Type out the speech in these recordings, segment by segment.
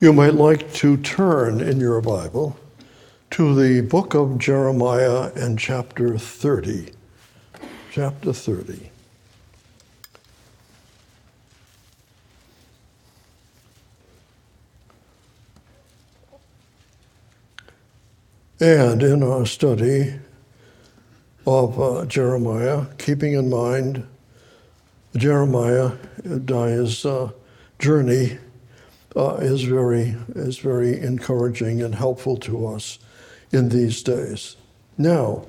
You might like to turn in your Bible to the book of Jeremiah and chapter 30. Chapter 30. And in our study of Jeremiah, keeping in mind Jeremiah, his journey is very encouraging and helpful to us in these days. Now,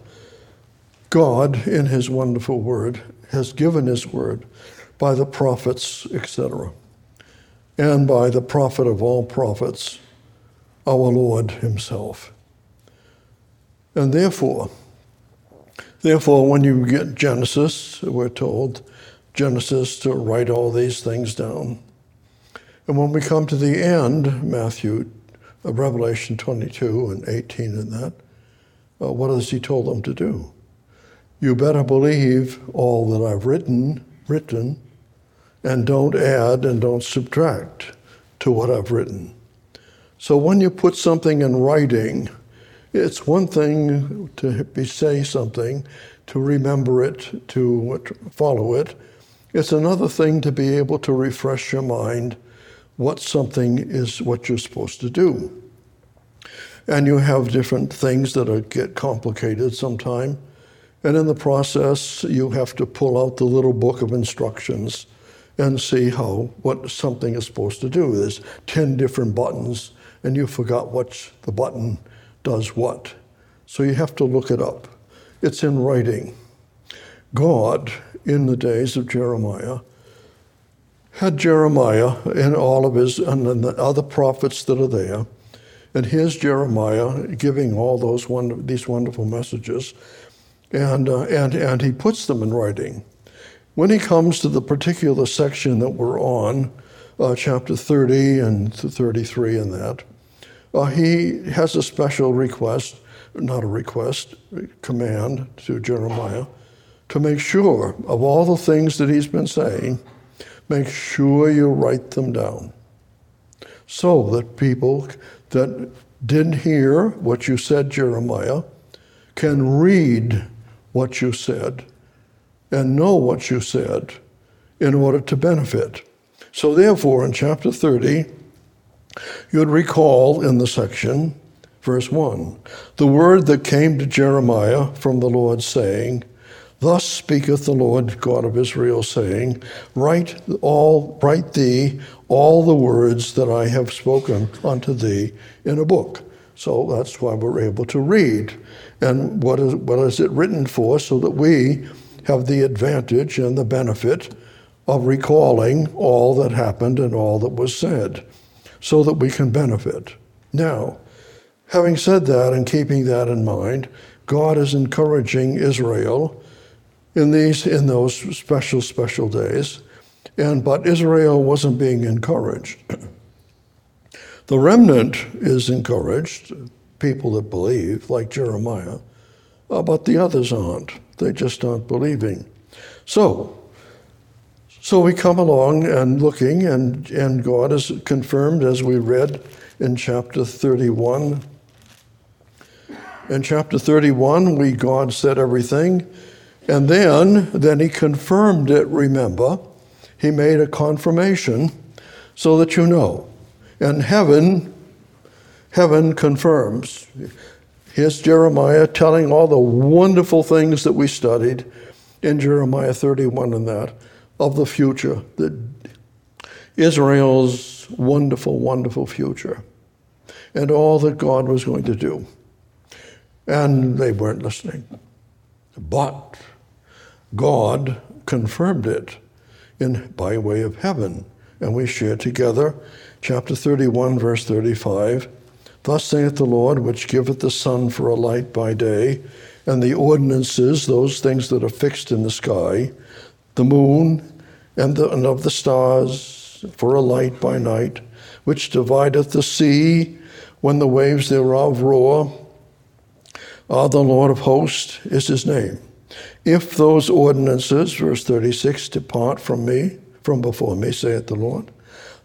God, in his wonderful word, has given his word by the prophets, etc., and by the prophet of all prophets, our Lord himself. And therefore, when you get Genesis, we're told, Genesis to write all these things down. And when we come to the end, Matthew, Revelation 22 and 18 and that, what has he told them to do? You better believe all that I've written, and don't add and don't subtract to what I've written. So when you put something in writing, it's one thing to say something, to remember it, to follow it. It's another thing to be able to refresh your mind what something is, what you're supposed to do. And you have different things that get complicated sometime. And in the process, you have to pull out the little book of instructions and see what something is supposed to do. There's 10 different buttons, and you forgot which the button does what. So you have to look it up. It's in writing. God, in the days of Jeremiah, had Jeremiah and all of his, and the other prophets that are there, and here's Jeremiah giving all these wonderful messages, and he puts them in writing. When he comes to the particular section that we're on, chapter 30 and 33 and that, he has a special command to Jeremiah to make sure of all the things that he's been saying. Make sure you write them down so that people that didn't hear what you said, Jeremiah, can read what you said and know what you said in order to benefit. So therefore, in chapter 30, you'd recall in the section, verse 1, the word that came to Jeremiah from the Lord, saying, Thus speaketh the Lord God of Israel, saying, Write thee all the words that I have spoken unto thee in a book. So that's why we're able to read. And what is it written for? So that we have the advantage and the benefit of recalling all that happened and all that was said, so that we can benefit. Now, having said that and keeping that in mind, God is encouraging Israel in those special days, but Israel wasn't being encouraged. The remnant is encouraged, people that believe, like Jeremiah, but the others aren't. They just aren't believing. So we come along and looking, and God has confirmed, as we read in chapter 31. In chapter 31, God said everything. And then he confirmed it, remember. He made a confirmation so that you know. And heaven confirms. Here's Jeremiah telling all the wonderful things that we studied in Jeremiah 31 and that, of the future, Israel's wonderful, wonderful future, and all that God was going to do. And they weren't listening. But God confirmed it by way of heaven. And we share together chapter 31, verse 35. Thus saith the Lord, which giveth the sun for a light by day, and the ordinances, those things that are fixed in the sky, the moon, and of the stars for a light by night, which divideth the sea when the waves thereof roar. The Lord of hosts is his name. If those ordinances, verse 36, depart from before me, saith the Lord,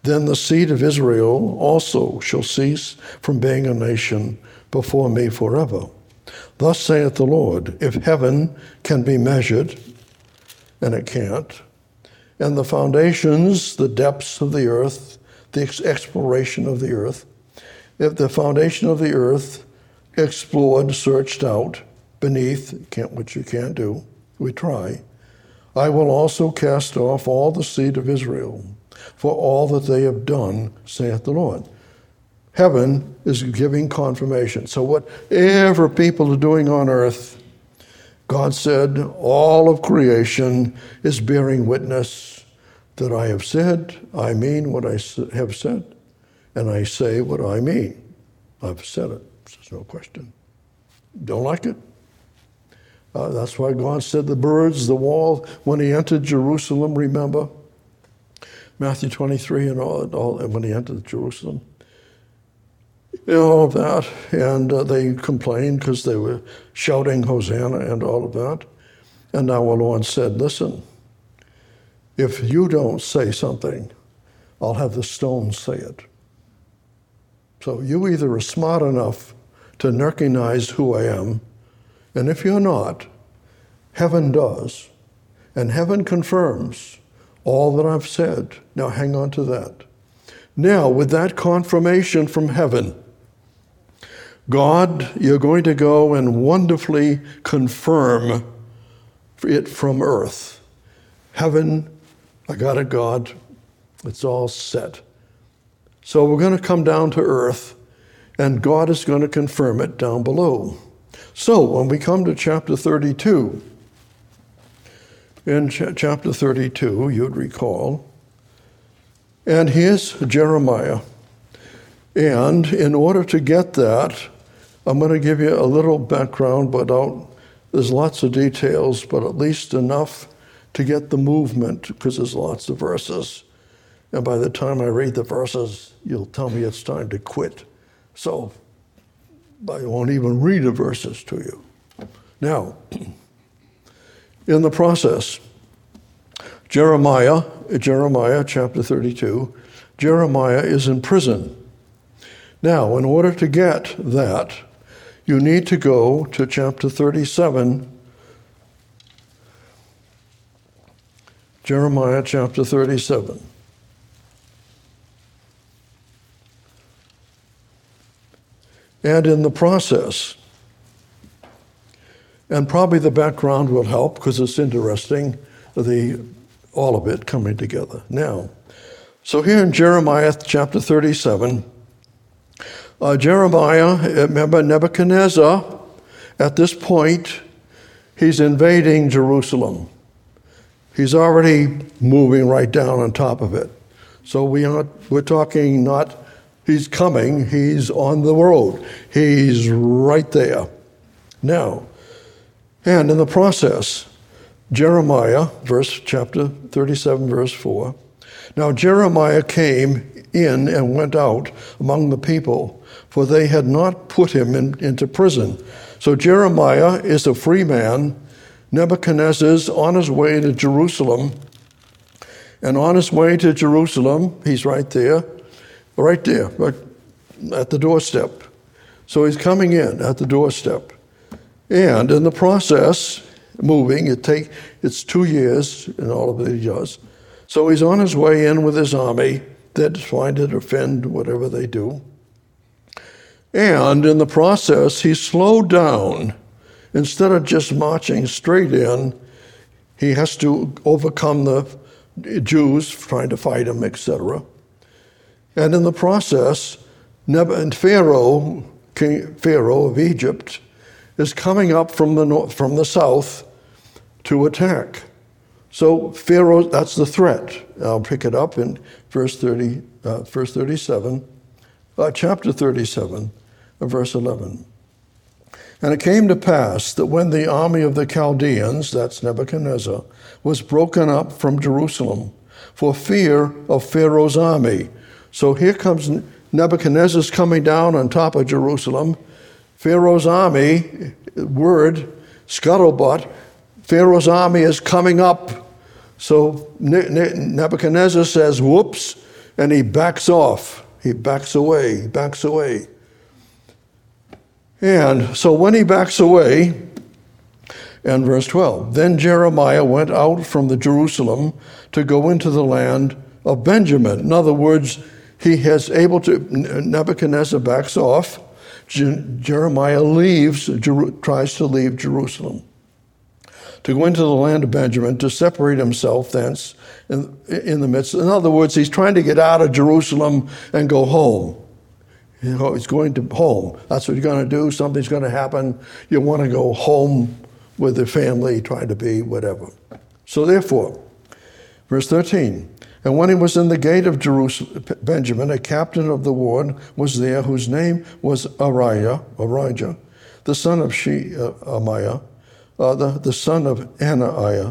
then the seed of Israel also shall cease from being a nation before me forever. Thus saith the Lord, if heaven can be measured, and it can't, and the foundations, the depths of the earth, the exploration of the earth, if the foundation of the earth explored, searched out beneath, which you can't do, we try, I will also cast off all the seed of Israel for all that they have done, saith the Lord. Heaven is giving confirmation. So whatever people are doing on earth, God said, all of creation is bearing witness that I have said, I mean what I have said, and I say what I mean. I've said it. There's no question. Don't like it? That's why God said the birds, the wall, when he entered Jerusalem, remember? Matthew 23 and all when he entered Jerusalem. All of that, and they complained because they were shouting Hosanna and all of that. And now our Lord said, listen, if you don't say something, I'll have the stones say it. So you either are smart enough to recognize who I am, and if you're not, heaven does, and heaven confirms all that I've said. Now hang on to that. Now, with that confirmation from heaven, God, you're going to go and wonderfully confirm it from earth. Heaven, I got it, God. It's all set. So we're going to come down to earth, and God is going to confirm it down below. So when we come to chapter 32, in chapter 32, you'd recall, and here's Jeremiah. And in order to get that, I'm going to give you a little background, but there's lots of details, but at least enough to get the movement, because there's lots of verses. And by the time I read the verses, you'll tell me it's time to quit. So I won't even read the verses to you. Now, in the process, Jeremiah chapter 32, Jeremiah is in prison. Now, in order to get that, you need to go to chapter 37, Jeremiah chapter 37. And in the process, and probably the background will help because it's interesting, all of it coming together. Now, so here in Jeremiah chapter 37, Jeremiah, remember Nebuchadnezzar, at this point, he's invading Jerusalem. He's already moving right down on top of it. So we're talking not he's coming, he's on the road. He's right there. Now, and in the process, Jeremiah, chapter 37, verse 4. Now Jeremiah came in and went out among the people, for they had not put him into prison. So Jeremiah is a free man. Nebuchadnezzar's on his way to Jerusalem. And on his way to Jerusalem, he's right there, right at the doorstep. So he's coming in at the doorstep. And in the process, moving, it's 2 years in all of it he does. So he's on his way in with his army. They're trying to defend whatever they do. And in the process, he slowed down. Instead of just marching straight in, he has to overcome the Jews trying to fight him, etc. And in the process, Pharaoh, King Pharaoh of Egypt, is coming up from the south to attack. So Pharaoh, that's the threat. I'll pick it up in verse 37, chapter 37, verse 11. And it came to pass that when the army of the Chaldeans, that's Nebuchadnezzar, was broken up from Jerusalem for fear of Pharaoh's army. So here comes Nebuchadnezzar's coming down on top of Jerusalem. Pharaoh's army, word, scuttlebutt, Pharaoh's army is coming up. So Nebuchadnezzar says, whoops, and he backs off. He backs away. He backs away. And so when he backs away, and verse 12, then Jeremiah went out from the Jerusalem to go into the land of Benjamin. In other words, Nebuchadnezzar backs off. Jeremiah tries to leave Jerusalem to go into the land of Benjamin, to separate himself thence in the midst. In other words, he's trying to get out of Jerusalem and go home. He's going to home. That's what you're going to do. Something's going to happen. You want to go home with the family, trying to be whatever. So therefore, verse 13, and when he was in the gate of Benjamin, a captain of the ward was there, whose name was Arijah, the son of Shemaiah, the son of Ananiah,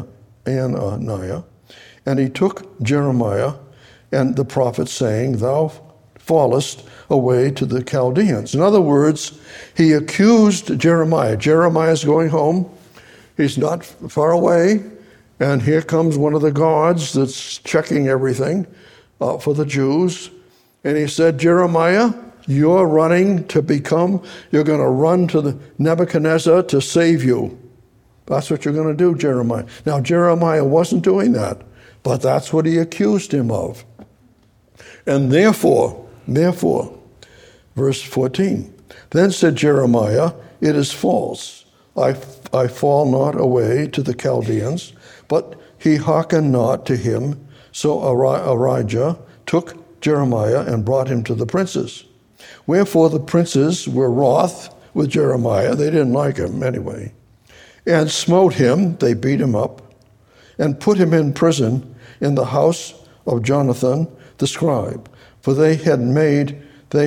and he took Jeremiah and the prophet, saying, thou fallest away to the Chaldeans. In other words, he accused Jeremiah. Jeremiah's going home. He's not far away. And here comes one of the guards that's checking everything for the Jews. And he said, Jeremiah, you're going to run to the Nebuchadnezzar to save you. That's what you're going to do, Jeremiah. Now, Jeremiah wasn't doing that, but that's what he accused him of. And therefore, verse 14, then said Jeremiah, it is false. I fall not away to the Chaldeans, but he hearkened not to him. So Arijah took Jeremiah and brought him to the princes. Wherefore the princes were wroth with Jeremiah. They didn't like him anyway. And smote him, they beat him up, and put him in prison in the house of Jonathan the scribe. For they had made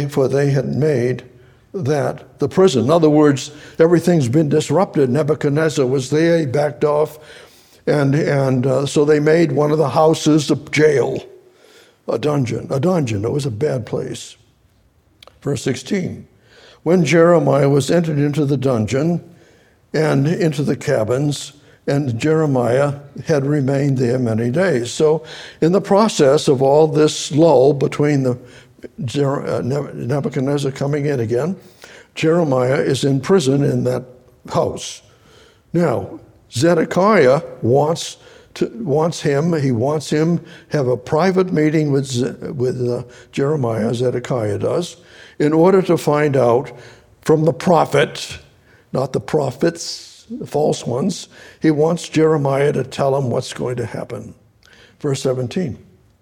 that the prison. In other words, everything's been disrupted. Nebuchadnezzar was there, he backed off, and so they made one of the houses a jail, a dungeon. It was a bad place. Verse 16, when Jeremiah was entered into the dungeon and into the cabins, and Jeremiah had remained there many days. So in the process of all this lull between Nebuchadnezzar coming in again, Jeremiah is in prison in that house. Now, Zedekiah wants him have a private meeting with Jeremiah, Zedekiah does, in order to find out from the prophet, not the prophets, the false ones. He wants Jeremiah to tell him what's going to happen. Verse 17.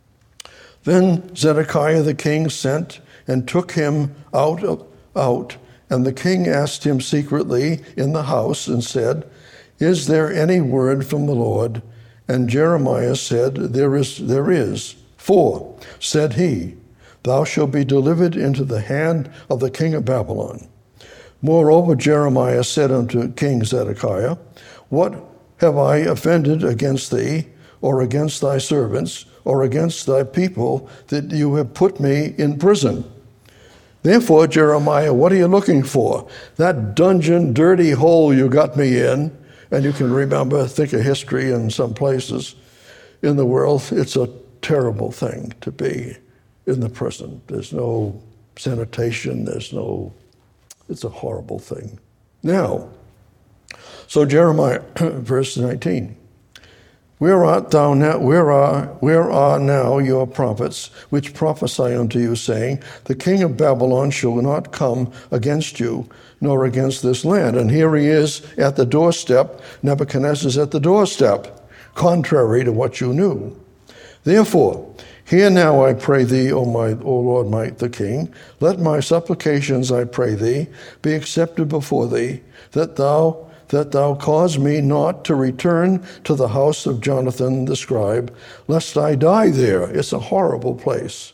Then Zedekiah the king sent and took him out, and the king asked him secretly in the house and said, is there any word from the Lord? And Jeremiah said, there is. For, said he, thou shalt be delivered into the hand of the king of Babylon. Moreover, Jeremiah said unto King Zedekiah, what have I offended against thee, or against thy servants, or against thy people, that you have put me in prison? Therefore, Jeremiah, what are you looking for? That dungeon, dirty hole you got me in, and you can think of history in some places in the world, it's a terrible thing to be in the prison. There's no sanitation, it's a horrible thing. Now, so Jeremiah, verse 19, where art thou now? Where are now your prophets, which prophesy unto you, saying, the king of Babylon shall not come against you, nor against this land? And here he is at the doorstep. Nebuchadnezzar's at the doorstep, contrary to what you knew. Therefore, hear now, I pray thee, O Lord, the king, let my supplications, I pray thee, be accepted before thee, that thou cause me not to return to the house of Jonathan the scribe, lest I die there. It's a horrible place.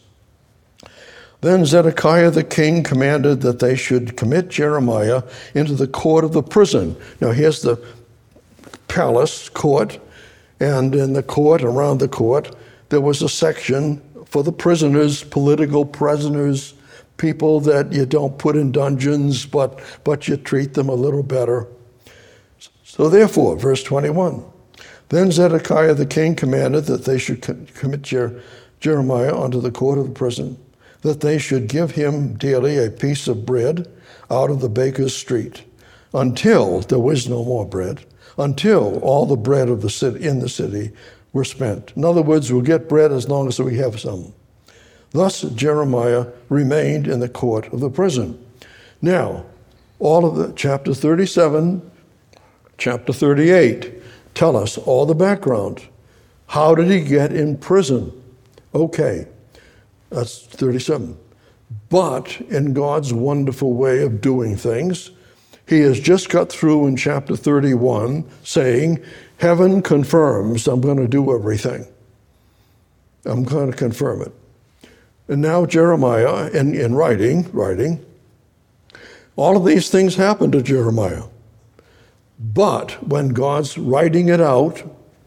Then Zedekiah the king commanded that they should commit Jeremiah into the court of the prison. Now here's the palace court, and in the court, around the court, there was a section for the prisoners, political prisoners, people that you don't put in dungeons, but you treat them a little better. So therefore, verse 21, then Zedekiah the king commanded that they should commit Jeremiah unto the court of the prison, that they should give him daily a piece of bread out of the baker's street, until there was no more bread, until all the bread of the city in the city were spent. In other words, we'll get bread as long as we have some. Thus Jeremiah remained in the court of the prison. Now, all of the chapter 37, chapter 38 tell us all the background. How did he get in prison? Okay, that's 37. But in God's wonderful way of doing things, he has just got through in chapter 31 saying, heaven confirms I'm going to do everything. I'm going to confirm it. And now Jeremiah, in writing, all of these things happened to Jeremiah. But when God's writing it out,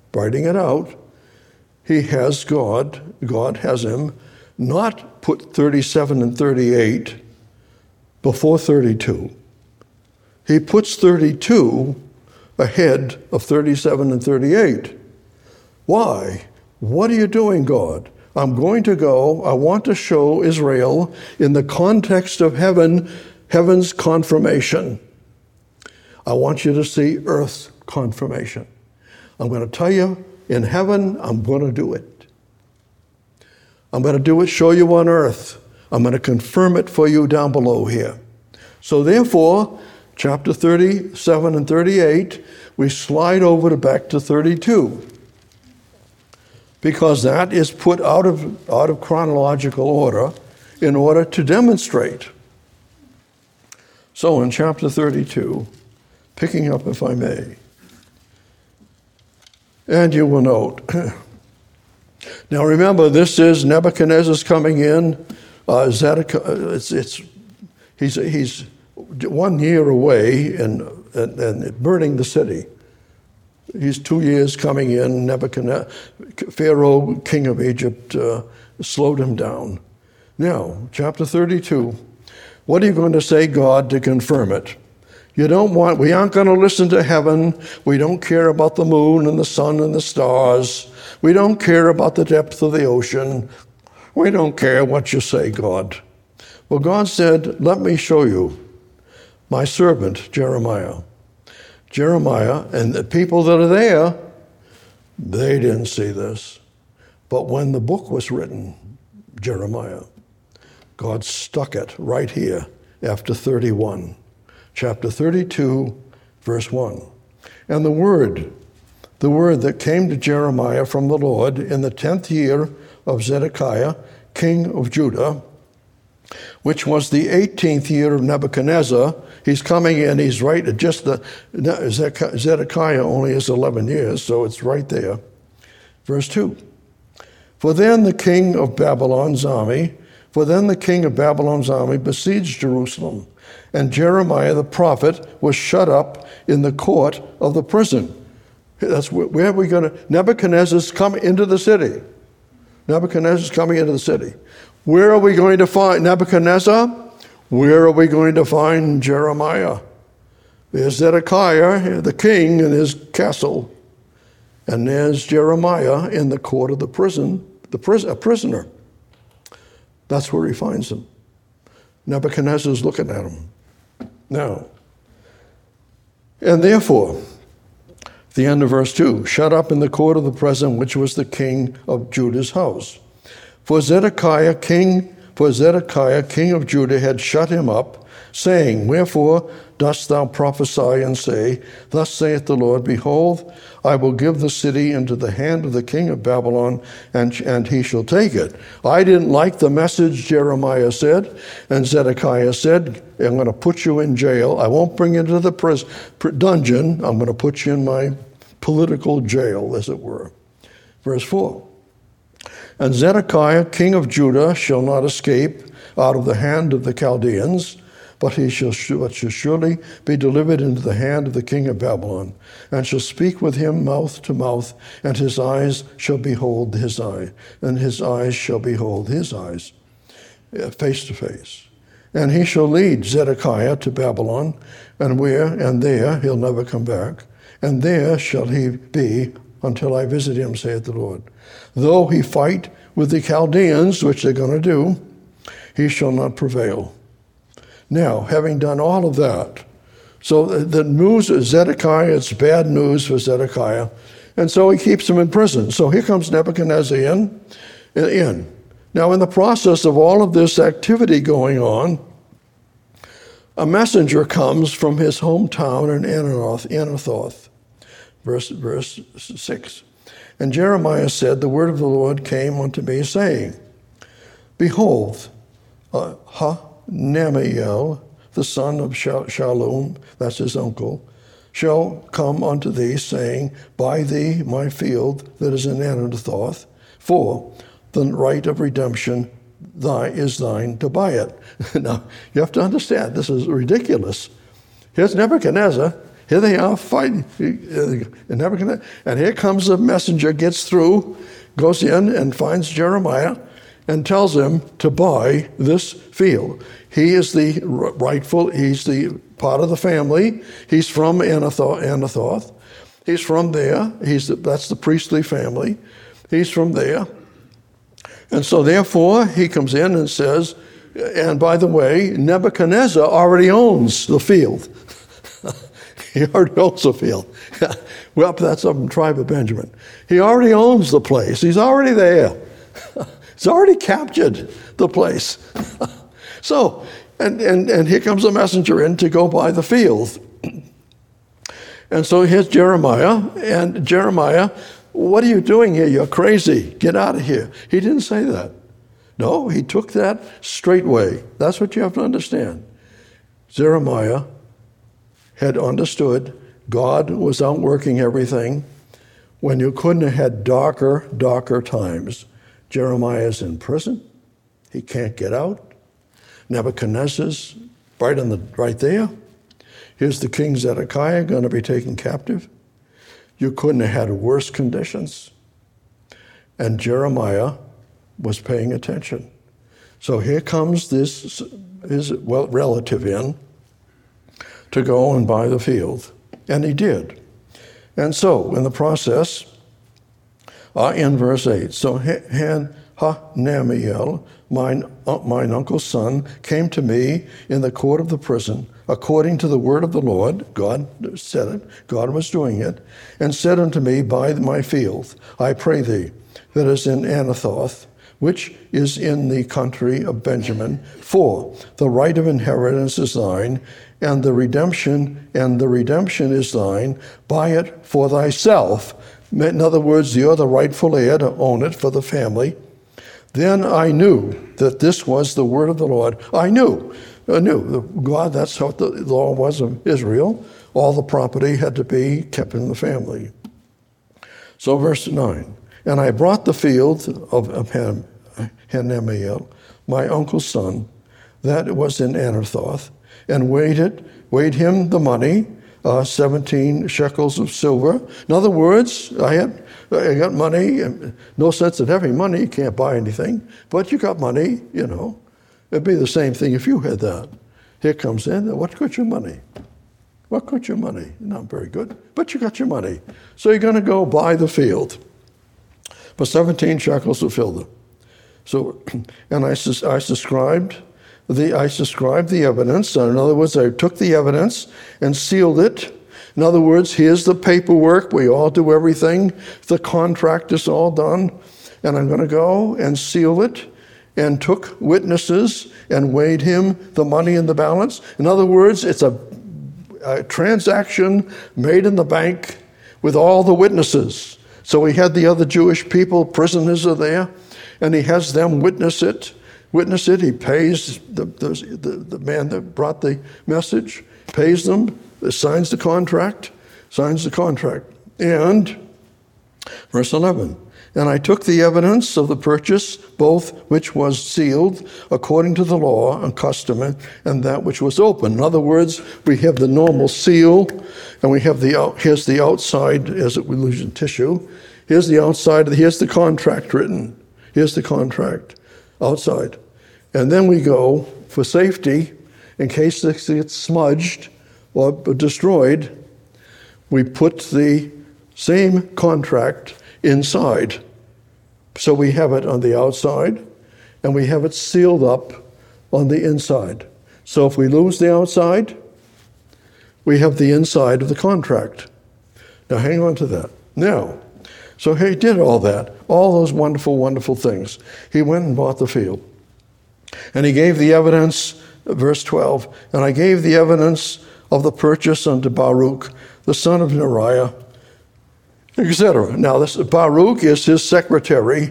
he has God has him not put 37 and 38 before 32. He puts 32 ahead of 37 and 38. Why? What are you doing, God? I'm going to go. I want to show Israel in the context of heaven's confirmation. I want you to see earth's confirmation. I'm going to tell you, in heaven, I'm going to do it. I'm going to do it, show you on earth. I'm going to confirm it for you down below here. So therefore, chapter 37 and 38, we slide over to back to 32. Because that is put out of chronological order in order to demonstrate. So in chapter 32, picking up if I may, and you will note, now remember, this is Nebuchadnezzar's coming in. Zedekiah, he's 1 year away and burning the city. He's 2 years coming in. Nebuchadnezzar, Pharaoh, king of Egypt, slowed him down. Now, chapter 32. What are you going to say, God, to confirm it? We aren't going to listen to heaven. We don't care about the moon and the sun and the stars. We don't care about the depth of the ocean. We don't care what you say, God. Well, God said, let me show you my servant, Jeremiah. Jeremiah and the people that are there, they didn't see this. But when the book was written, Jeremiah, God stuck it right here after 31. Chapter 32, verse 1. And the word that came to Jeremiah from the Lord in the 10th year of Zedekiah, king of Judah, which was the 18th year of Nebuchadnezzar. He's coming in, he's right at Zedekiah only is 11 years, so it's right there. Verse 2. For then the king of Babylon's army besieged Jerusalem, and Jeremiah the prophet was shut up in the court of the prison. That's where we're going to. Nebuchadnezzar's coming into the city. Nebuchadnezzar's coming into the city. Where are we going to find Nebuchadnezzar? Where are we going to find Jeremiah? There's Zedekiah, the king, in his castle. And there's Jeremiah in the court of the prison, a prisoner. That's where he finds him. Nebuchadnezzar's looking at him. Now, and therefore, the end of verse 2, shut up in the court of the prison, which was the king of Judah's house. For Zedekiah, king of Judah, had shut him up, saying, wherefore dost thou prophesy and say, thus saith the Lord, behold, I will give the city into the hand of the king of Babylon, and he shall take it. I didn't like the message, Jeremiah said, and Zedekiah said, I'm going to put you in jail. I won't bring you into the dungeon. I'm going to put you in my political jail, as it were. Verse 4. And Zedekiah, king of Judah, shall not escape out of the hand of the Chaldeans, but he shall surely be delivered into the hand of the king of Babylon, and shall speak with him mouth to mouth, and his eyes shall behold his eye, and his eyes shall behold his eyes, face to face. And he shall lead Zedekiah to Babylon, and there he'll never come back, and there shall he be until I visit him, saith the Lord. Though he fight with the Chaldeans, which they're going to do, he shall not prevail. Now, having done all of that, so the news of Zedekiah, it's bad news for Zedekiah, and so he keeps him in prison. So here comes Nebuchadnezzar in. Now, in the process of all of this activity going on, a messenger comes from his hometown in Anathoth. Verse 6. And Jeremiah said, the word of the Lord came unto me, saying, Behold, Hanamiel, the son of Shallum, that's his uncle, shall come unto thee, saying, Buy thee my field that is in Anathoth, for the right of redemption is thine to buy it. Now, you have to understand, this is ridiculous. Here's Nebuchadnezzar. Here they are fighting. Nebuchadnezzar, and here comes a messenger, gets through, goes in and finds Jeremiah and tells him to buy this field. He is the rightful, he's the part of the family. He's from Anathoth. He's from there. That's the priestly family. He's from there. And so therefore, he comes in and says, and by the way, Nebuchadnezzar already owns the field. He already owns the field. Well, that's up in the tribe of Benjamin. He already owns the place. He's already there. He's already captured the place. So, and here comes a messenger in to go buy the field. And so here's Jeremiah, and Jeremiah, what are you doing here? You're crazy. Get out of here. He didn't say that. No, he took that straightway. That's what you have to understand. Jeremiah had understood God was outworking everything. When you couldn't have had darker times, Jeremiah's in prison. He can't get out. Nebuchadnezzar's right there. Here's the king Zedekiah going to be taken captive. You couldn't have had worse conditions. And Jeremiah was paying attention. So here comes his relative in to go and buy the field. And he did. And so, in the process, in verse 8, so Hanamiel, mine uncle's son, came to me in the court of the prison, according to the word of the Lord. God said it. God was doing it. And said unto me, Buy my field, I pray thee, that is in Anathoth, which is in the country of Benjamin, for the right of inheritance is thine, and the redemption is thine. Buy it for thyself. In other words, you're the rightful heir to own it for the family. Then I knew that this was the word of the Lord. I knew. God, that's how the law was of Israel. All the property had to be kept in the family. So verse 9. And I brought the field of Hanamiel, my uncle's son, that was in Anathoth, and weighed him the money, 17 shekels of silver. In other words, I got money, no sense in having money, you can't buy anything, but you got money, It'd be the same thing if you had that. Here comes in, what got your money? What got your money? Not very good, but you got your money. So you're going to go buy the field for 17 shekels of silver. So, and I subscribed the evidence. In other words, I took the evidence and sealed it. In other words, here's the paperwork. We all do everything. The contract is all done. And I'm going to go and seal it, and took witnesses and weighed him the money in the balance. In other words, it's a transaction made in the bank with all the witnesses. So he had the other Jewish people, prisoners are there, and he has them witness it. He pays the man that brought the message, pays them, signs the contract. And verse 11, and I took the evidence of the purchase, both which was sealed according to the law and custom, and that which was open. In other words, we have the normal seal, and we have here's the outside, as we lose in tissue. Here's the outside, here's the contract written. Here's the contract outside. And then we go, for safety, in case this gets smudged or destroyed, we put the same contract inside So we have it on the outside, and we have it sealed up on the inside. So if we lose the outside, we have the inside of the contract. Now hang on to that. Now, so he did all that, all those wonderful, wonderful things. He went and bought the field. And he gave the evidence, verse 12, and I gave the evidence of the purchase unto Baruch, the son of Neriah, etc. Now, this Baruch is his secretary.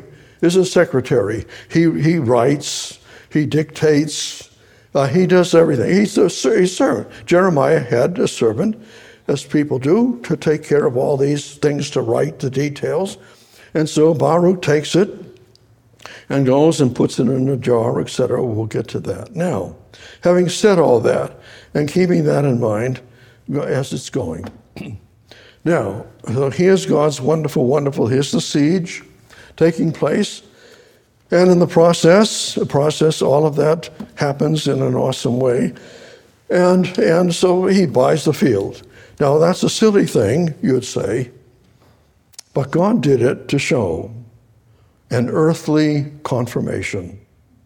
He writes, he dictates, he does everything. He's a servant. Jeremiah had a servant, as people do, to take care of all these things, to write the details. And so Baruch takes it and goes and puts it in a jar, etc. We'll get to that. Now, having said all that and keeping that in mind as it's going. Now, so here's God's wonderful, here's the siege taking place. And in the process, all of that happens in an awesome way. And so he buys the field. Now, that's a silly thing, you'd say, but God did it to show an earthly confirmation.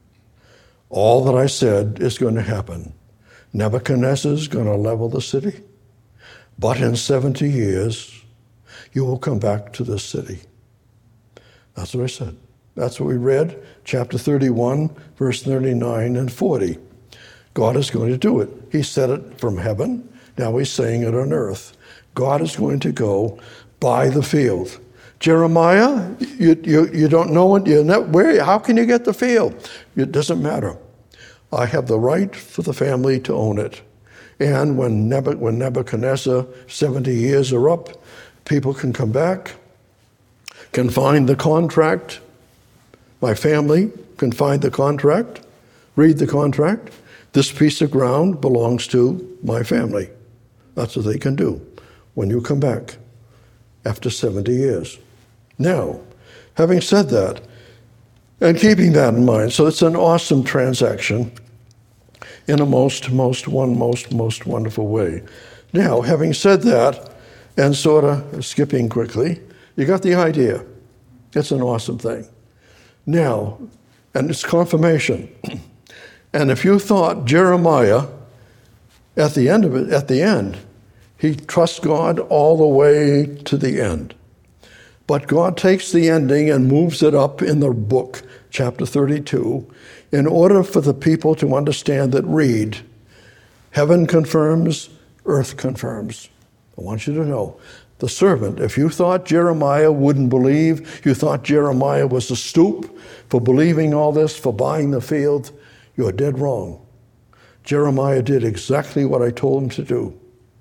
All that I said is going to happen. Nebuchadnezzar is going to level the city, but in 70 years, you will come back to this city. That's what I said. That's what we read, chapter 31, verse 39 and 40. God is going to do it. He said it from heaven. Now he's saying it on earth. God is going to go buy the field. Jeremiah, you don't know it. How can you get the field? It doesn't matter. I have the right for the family to own it. And when Nebuchadnezzar, 70 years are up, people can come back, can find the contract. My family can find the contract, read the contract. This piece of ground belongs to my family. That's what they can do when you come back after 70 years. Now, having said that, and keeping that in mind, so it's an awesome transaction in a most wonderful way. Now, having said that, and sort of skipping quickly, you got the idea. It's an awesome thing. Now, and it's confirmation. And if you thought Jeremiah, at the end, he trusts God all the way to the end. But God takes the ending and moves it up in the book, chapter 32, in order for the people to understand that read, heaven confirms, earth confirms. I want you to know, the servant, if you thought Jeremiah wouldn't believe, you thought Jeremiah was a stoop for believing all this, for buying the field, you're dead wrong. Jeremiah did exactly what I told him to do,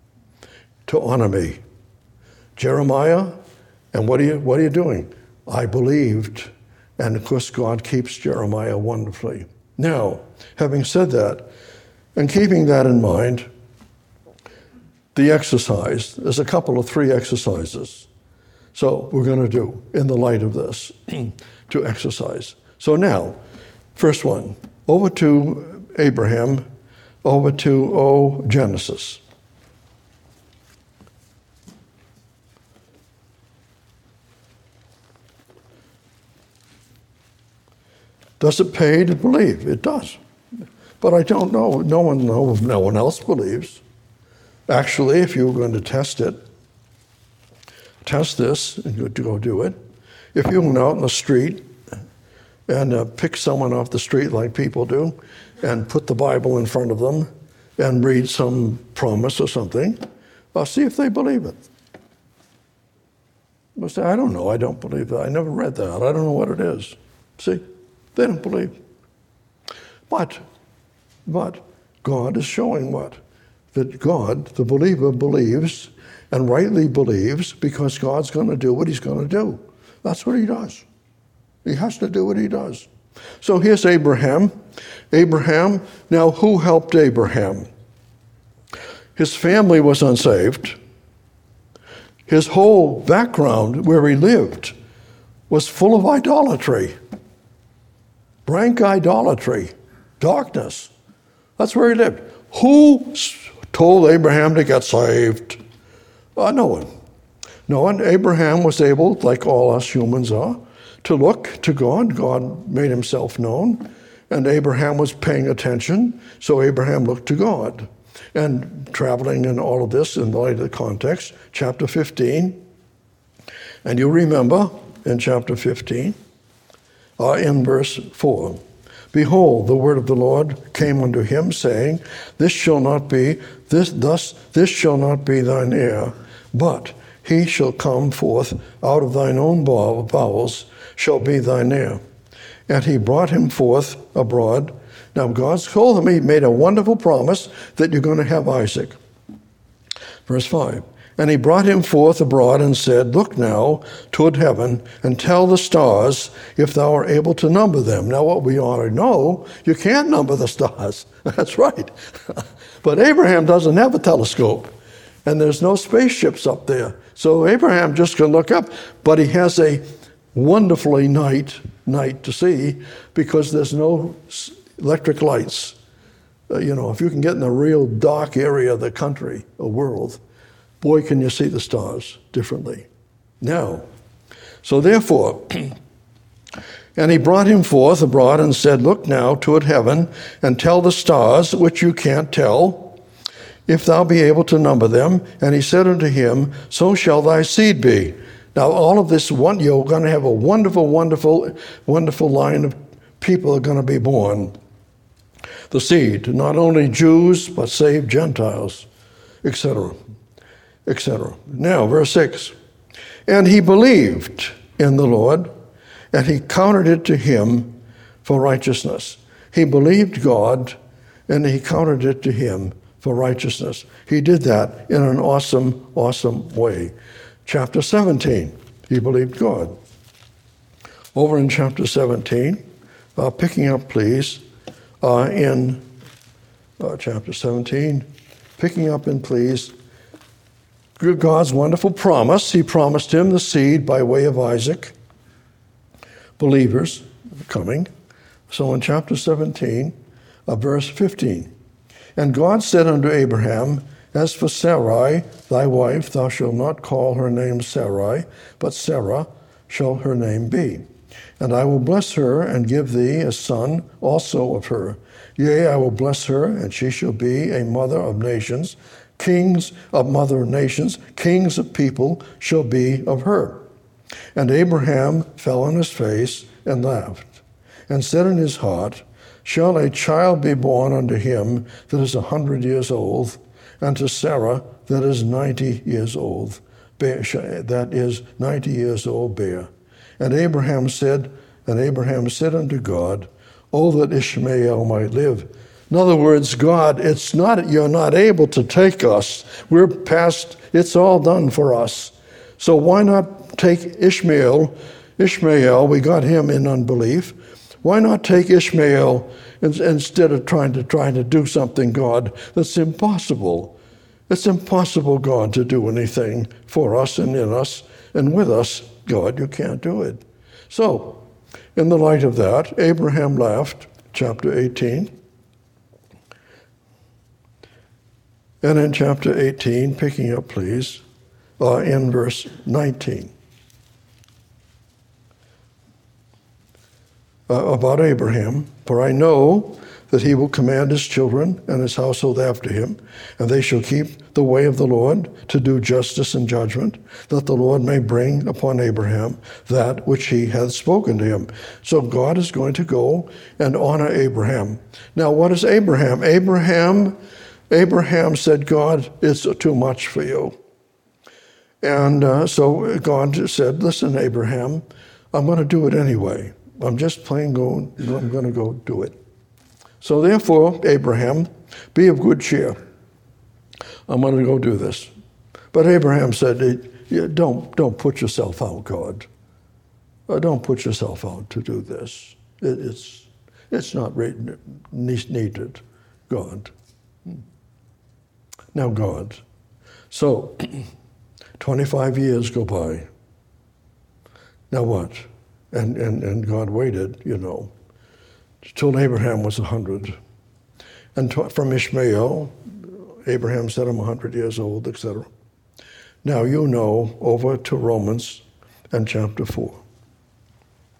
to honor me. Jeremiah, and what are you doing? I believed, and of course God keeps Jeremiah wonderfully. Now, having said that, and keeping that in mind, the exercise, there's a couple of 3 exercises. So we're going to do in the light of this, to exercise. So now, first one, over to Abraham, over to Genesis. Does it pay to believe? It does. But I don't know. No one else believes. Actually, if you were going to test this, and go do it. If you went out in the street and pick someone off the street like people do and put the Bible in front of them and read some promise or something, I'll see if they believe it. They'll say, I don't know, I don't believe that. I never read that. I don't know what it is. See? They don't believe. But God is showing what? That God, the believer, believes and rightly believes because God's going to do what he's going to do. That's what he does. He has to do what he does. So here's Abraham. Abraham, now who helped Abraham? His family was unsaved. His whole background where he lived was full of idolatry. Rank idolatry, darkness. That's where he lived. Who told Abraham to get saved? No one. No one. Abraham was able, like all us humans are, to look to God. God made himself known, and Abraham was paying attention, so Abraham looked to God. And traveling in all of this in light of the context, chapter 15, and you remember in chapter 15, in verse 4, behold, the word of the Lord came unto him, saying, this shall not be thine heir, but he shall come forth out of thine own bowels, shall be thine heir. And he brought him forth abroad. Now God's told him, he made a wonderful promise that you're going to have Isaac. Verse 5, and he brought him forth abroad and said, look now toward heaven and tell the stars if thou art able to number them. Now what we already know, you can't number the stars. That's right. But Abraham doesn't have a telescope, and there's no spaceships up there. So Abraham just can look up, but he has a wonderfully night to see because there's no electric lights. If you can get in a real dark area of the country or world, boy, can you see the stars differently. Now, so therefore, and he brought him forth abroad and said, look now toward heaven and tell the stars, which you can't tell, if thou be able to number them. And he said unto him, so shall thy seed be. Now, all of this, you're going to have a wonderful, wonderful, wonderful line of people are going to be born. The seed, not only Jews, but saved Gentiles, etc., etc. Now, verse 6, and he believed in the Lord, and he counted it to him for righteousness. He believed God, and he counted it to him for righteousness. He did that in an awesome, awesome way. Chapter 17, he believed God. Over in chapter 17, picking up, please, in chapter 17, picking up in, please, God's wonderful promise. He promised him the seed by way of Isaac, believers coming. So in chapter 17, verse 15, and God said unto Abraham, as for Sarai, thy wife, thou shalt not call her name Sarai, but Sarah shall her name be. And I will bless her and give thee a son also of her. Yea, I will bless her, and she shall be a mother of nations. Kings of mother nations, kings of people shall be of her. And Abraham fell on his face and laughed, and said in his heart, shall a child be born unto him that is 100 years old, and to Sarah that is 90 years old, that is 90 years old bear? And Abraham said unto God, oh, that Ishmael might live. In other words, God, you're not able to take us. We're past, it's all done for us. So why not take Ishmael, we got him in unbelief. Why not take Ishmael instead of trying to do something, God, that's impossible? It's impossible, God, to do anything for us and in us and with us. God, you can't do it. So, in the light of that, Abraham laughed, chapter 18. And in chapter 18, picking up, please, in verse 19. About Abraham, for I know that he will command his children and his household after him, and they shall keep the way of the Lord to do justice and judgment, that the Lord may bring upon Abraham that which he hath spoken to him. So God is going to go and honor Abraham. Now, what is Abraham? Abraham said, God, it's too much for you. And so God said, listen, Abraham, I'm going to do it anyway. I'm just I'm going to go do it. So therefore, Abraham, be of good cheer. I'm going to go do this. But Abraham said, don't put yourself out, God. Don't put yourself out to do this. It's not needed, God. Now, God. So, 25 years go by. Now what? And God waited, till Abraham was 100. And from Ishmael, Abraham said, I'm 100 years old, etc. Now over to Romans and chapter 4.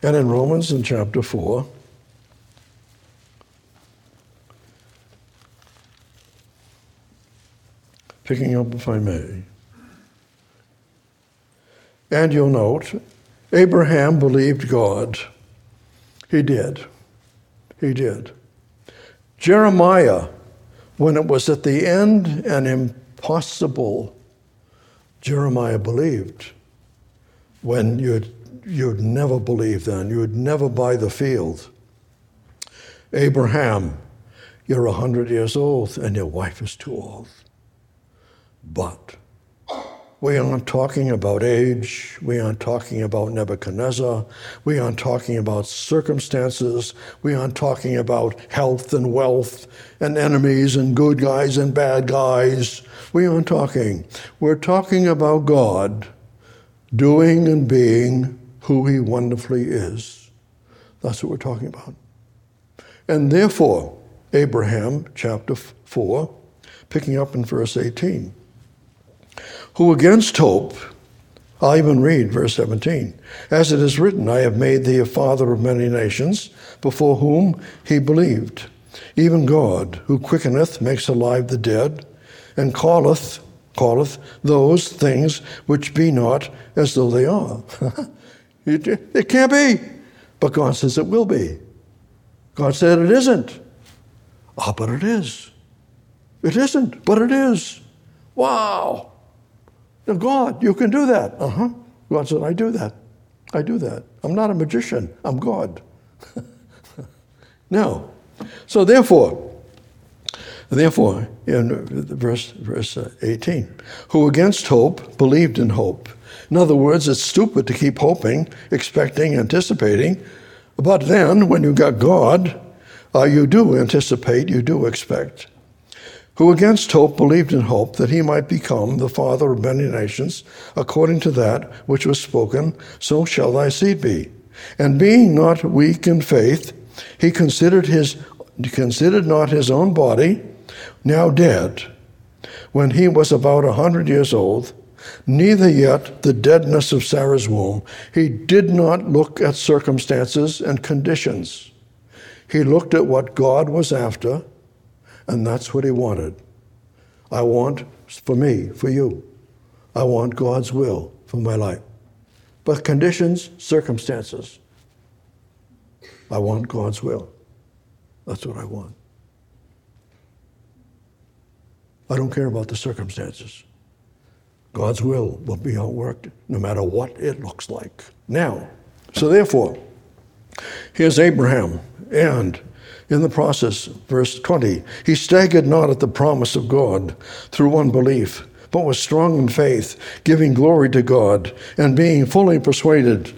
And in Romans in chapter 4, picking up if I may, and you'll note, Abraham believed God. He did. He did. Jeremiah, when it was at the end and impossible, Jeremiah believed. When you'd never believe then. You'd never buy the field. Abraham, you're 100 years old and your wife is too old. But we aren't talking about age. We aren't talking about Nebuchadnezzar. We aren't talking about circumstances. We aren't talking about health and wealth and enemies and good guys and bad guys. We aren't talking. We're talking about God doing and being who he wonderfully is. That's what we're talking about. And therefore, Abraham, chapter 4, picking up in verse 18, who against hope, I'll even read verse 17, as it is written, I have made thee a father of many nations, before whom he believed, even God, who quickeneth, makes alive the dead, and calleth those things which be not as though they are. It can't be. But God says it will be. God said it isn't. But it is. It isn't, but it is. Wow. Now, God, you can do that. God said, I do that. I do that. I'm not a magician. I'm God. Now, so therefore, in verse 18, who against hope believed in hope. In other words, it's stupid to keep hoping, expecting, anticipating. But then, when you got God, you do anticipate, you do expect. Who against hope believed in hope that he might become the father of many nations, according to that which was spoken, so shall thy seed be. And being not weak in faith, he considered not his own body, now dead, when he was about 100 years old, neither yet the deadness of Sarah's womb. He did not look at circumstances and conditions. He looked at what God was after, and that's what he wanted. I want for me, for you. I want God's will for my life. But conditions, circumstances. I want God's will. That's what I want. I don't care about the circumstances. God's will be outworked no matter what it looks like. Now, so therefore, here's Abraham, and in the process, verse 20, he staggered not at the promise of God through unbelief, but was strong in faith, giving glory to God, and being fully persuaded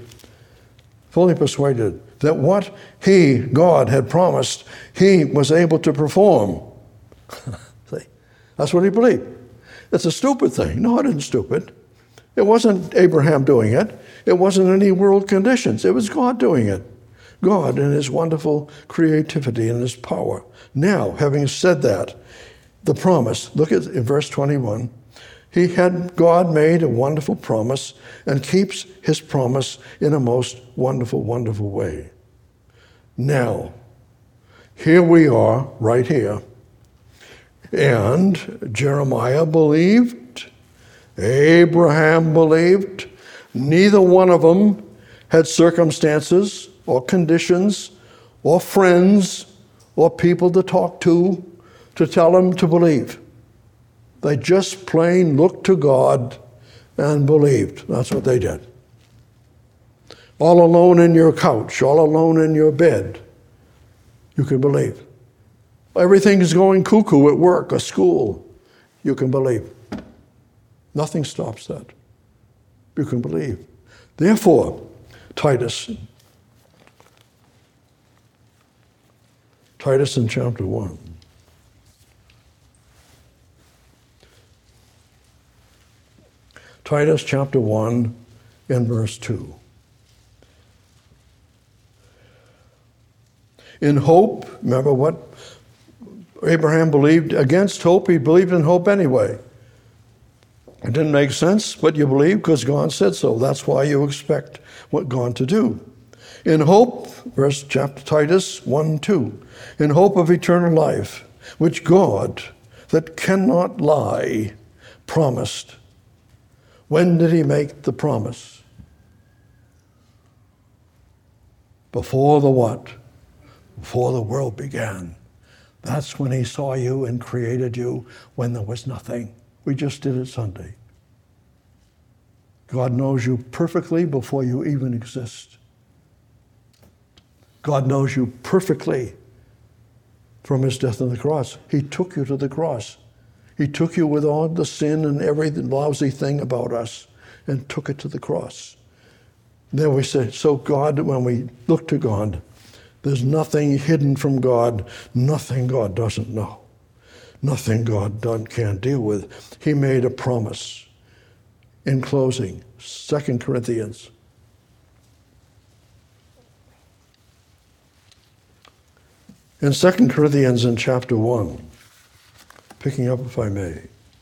that what God had promised, he was able to perform. See, that's what he believed. It's a stupid thing. No, it isn't stupid. It wasn't Abraham doing it. It wasn't any world conditions. It was God doing it. God in his wonderful creativity and his power. Now, having said that, the promise, look at in verse 21, God made a wonderful promise and keeps his promise in a most wonderful, wonderful way. Now, here we are, right here, and Jeremiah believed, Abraham believed, neither one of them had circumstances or conditions or friends or people to talk to tell them to believe. They just plain looked to God and believed. That's what they did. All alone in your couch, all alone in your bed, you can believe. Everything is going cuckoo at work or school, you can believe. Nothing stops that. You can believe. Therefore, Titus in chapter 1. Titus chapter 1 in verse 2. In hope, remember what Abraham believed against hope, he believed in hope anyway. It didn't make sense, but you believe because God said so. That's why you expect what God to do. In hope, Titus 1:2, in hope of eternal life, which God, that cannot lie, promised. When did he make the promise? Before the what? Before the world began. That's when he saw you and created you when there was nothing. We just did it Sunday. God knows you perfectly before you even exist. God knows you perfectly from his death on the cross. He took you to the cross. He took you with all the sin and every lousy thing about us and took it to the cross. Then we say, so God, when we look to God, there's nothing hidden from God, nothing God doesn't know, nothing God can't deal with. He made a promise. In closing, 2 Corinthians. In 2 Corinthians in chapter 1, picking up if I may.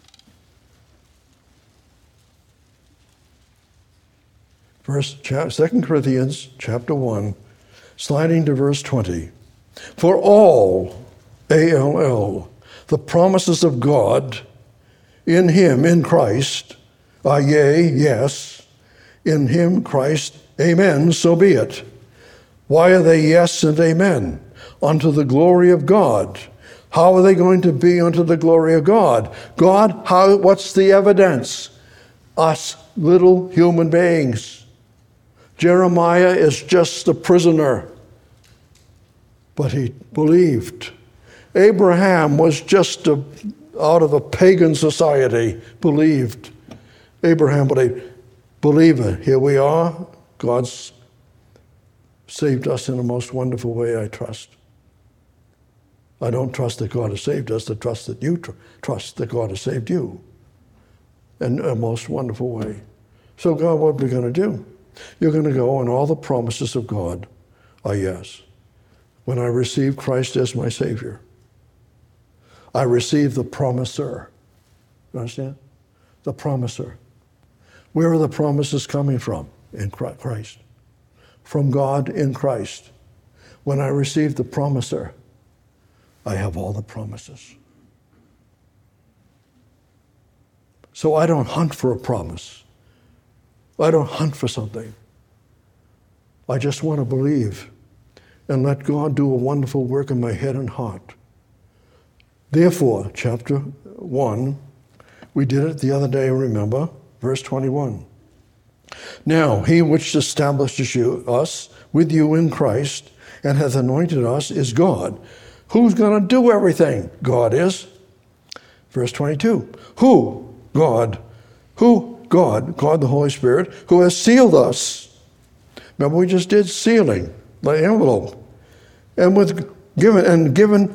Verse 2 Corinthians chapter 1, sliding to verse 20. For all, A-L-L, the promises of God in him, in Christ, are yea, yes, in him, Christ, amen, so be it. Why are they yes and amen? Unto the glory of God. How are they going to be unto the glory of God? God, what's the evidence? Us little human beings. Jeremiah is just a prisoner, but he believed. Abraham was just out of a pagan society, believed. Abraham believed. Believer, here we are. God's saved us in a most wonderful way, I trust. I don't trust that God has saved us, I trust that you trust that God has saved you in a most wonderful way. So God, what are we going to do? You're going to go, and all the promises of God are yes. When I receive Christ as my Savior, I receive the promiser. You understand? The promiser. Where are the promises coming from? In Christ. From God in Christ. When I receive the promiser, I have all the promises. So I don't hunt for a promise. I don't hunt for something. I just want to believe and let God do a wonderful work in my head and heart. Therefore, chapter 1, we did it the other day, remember, verse 21. Now, he which establishes us with you in Christ and hath anointed us is God. Who's going to do everything? God is. Verse 22. Who? God. Who? God. God the Holy Spirit, who has sealed us. Remember we just did sealing, the envelope. And given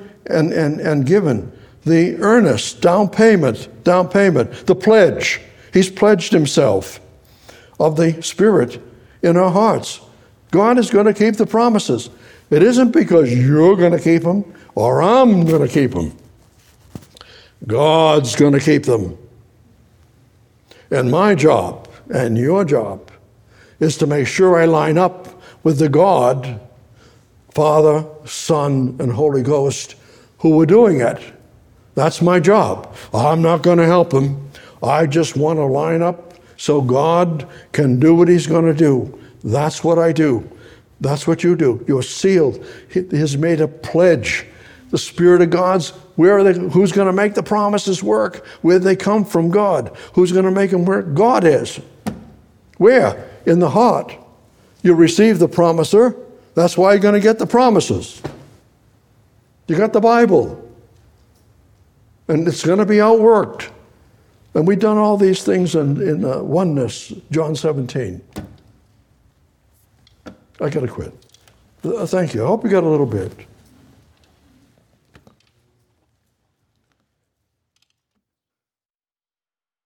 the earnest down payment, the pledge. He's pledged himself of the Spirit in our hearts. God is going to keep the promises. It isn't because you're going to keep them or I'm going to keep them. God's going to keep them. And my job and your job is to make sure I line up with the God, Father, Son, and Holy Ghost who are doing it. That's my job. I'm not going to help him. I just want to line up so God can do what he's going to do. That's what I do. That's what you do. You're sealed. He has made a pledge. The Spirit of God's, who's going to make the promises work? Where they come from? God. Who's going to make them work? God is. Where? In the heart. You receive the promiser. That's why you're going to get the promises. You got the Bible. And it's going to be outworked. And we've done all these things in oneness, John 17. I got to quit. Thank you. I hope you got a little bit.